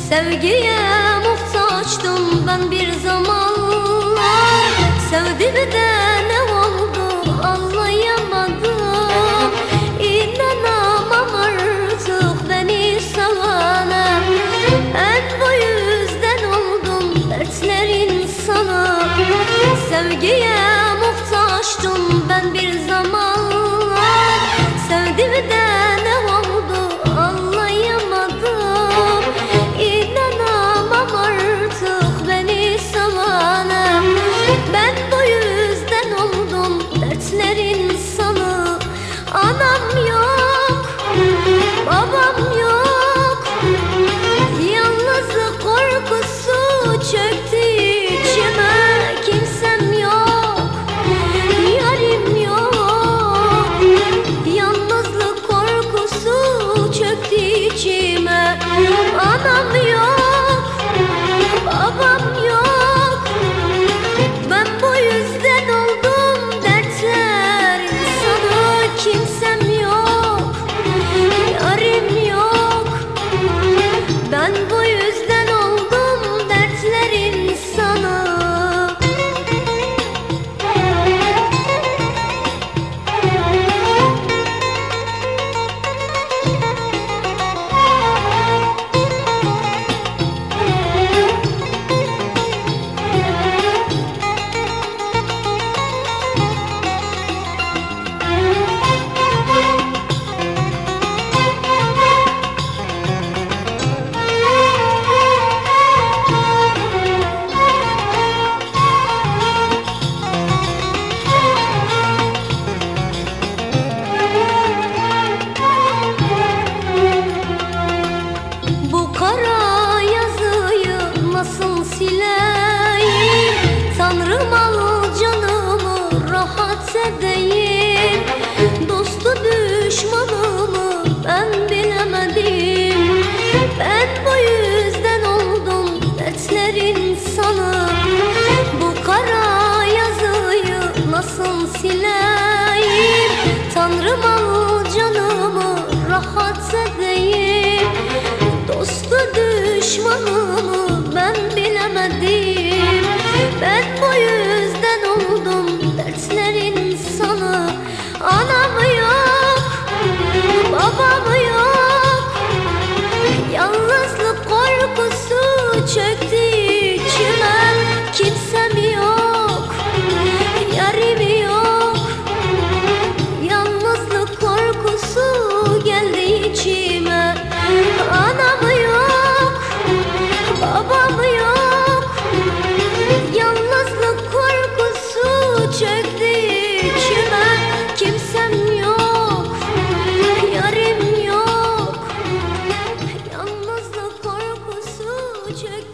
Sevgiye muhtaçtım ben bir zamanlar. Sevdim de ne oldu anlayamadım. İnanamam artık beni sevene. Ben bu yüzden oldum dertler insanı. Sevgiye muhtaçtım ben bir zamanlar. Sevdim de ne oldu anlayamadım. İnanamam artık beni sevene. Ben bu yüzden oldum dertler insanı. Anam yok, babam yok. Yalnızlık korkusu çöktü içime. Kimsem yok, yarim yok. Yalnızlık korkusu çöktü içime. Anam yok, babam yok. Ben bu yüzden oldum dertler insanı. Kimsem yok, yarim yok. Ben bu yüzden oldum dertler insanı. Bu kara yazıyı nasıl sileyim? Tanrım al canımı rahat edeyim. Dostu düşmanımı ben bilemedim. Ben bu yüzden oldum dertler insanı. Bu kara yazıyı nasıl sileyim? Tanrım al canımı rahat edeyim. Dostu düşmanımı ben bilemedim. Ben bu yüzden oldum dertler insanı. Anam yok, babam yok. Yalnızlık korkusu çöktü içime. Kimsem yok, yarim yok. Yalnızlık korkusu geldi içime. Anam yok, babam yok. Yalnızlık korkusu çöktü içime. Kimsem yok, yarim yok. Yalnızlık korkusu çöktü.